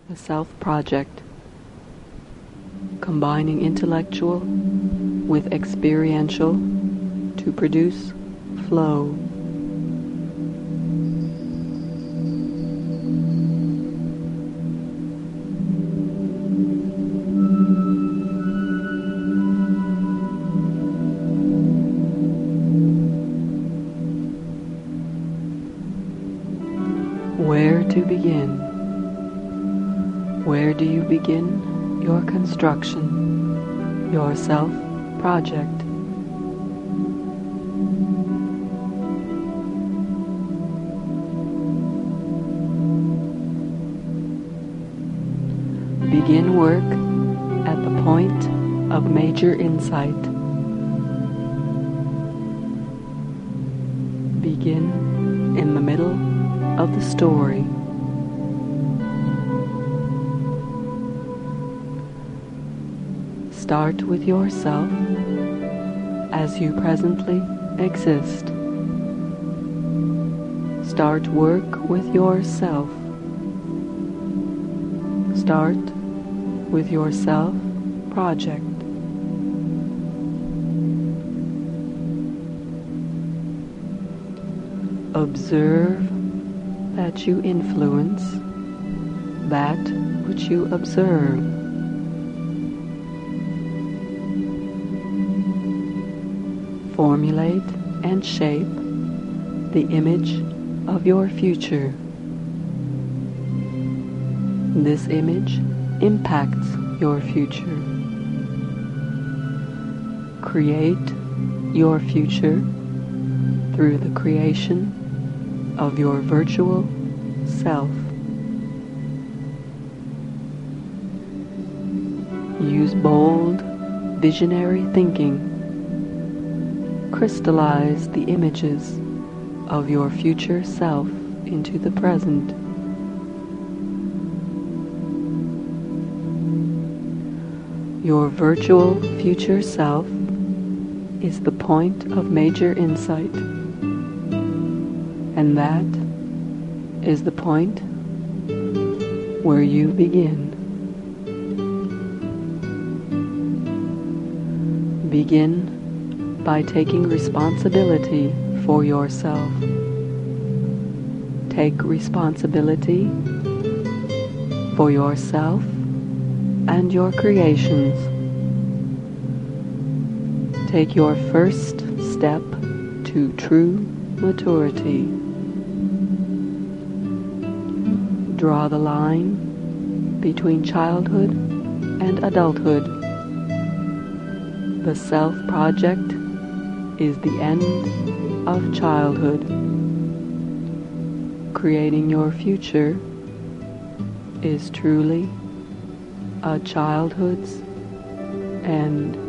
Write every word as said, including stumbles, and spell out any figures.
The Self Project, combining intellectual with experiential to produce flow. Where to begin? Where do you begin your construction, your self-project? Begin work at the point of major insight. Begin in the middle of the story. Start with yourself as you presently exist. Start work with yourself. Start with your self-project. Observe that you influence that which you observe. Formulate and shape the image of your future. This image impacts your future. Create your future through the creation of your virtual self. Use bold, visionary thinking. Crystallize the images of your future self into the present. Your virtual future self is the point of major insight, and that is the point where you begin. Begin by taking responsibility for yourself. Take responsibility for yourself and your creations. Take your first step to true maturity. Draw the line between childhood and adulthood. The self-project is the end of childhood. Creating your future is truly a childhood's end.